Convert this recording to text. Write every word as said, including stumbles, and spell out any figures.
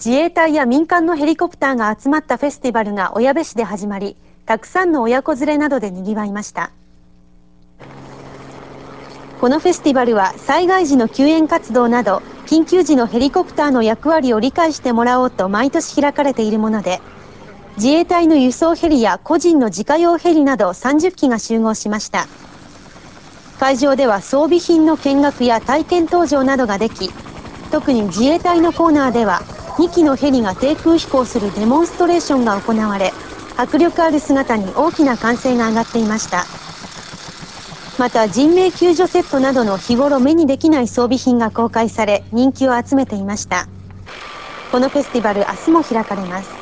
自衛隊や民間のヘリコプターが集まったフェスティバルが小矢部市で始まり、たくさんの親子連れなどで賑わいました。このフェスティバルは災害時の救援活動など緊急時のヘリコプターの役割を理解してもらおうと毎年開かれているもので、自衛隊の輸送ヘリや個人の自家用ヘリなどさんじゅっきが集合しました。会場では装備品の見学や体験搭乗などができ、特に自衛隊のコーナーではにきのヘリが低空飛行するデモンストレーションが行われ、迫力ある姿に大きな歓声が上がっていました。また人命救助セットなどの日頃目にできない装備品が公開され人気を集めていました。このフェスティバル、明日も開かれます。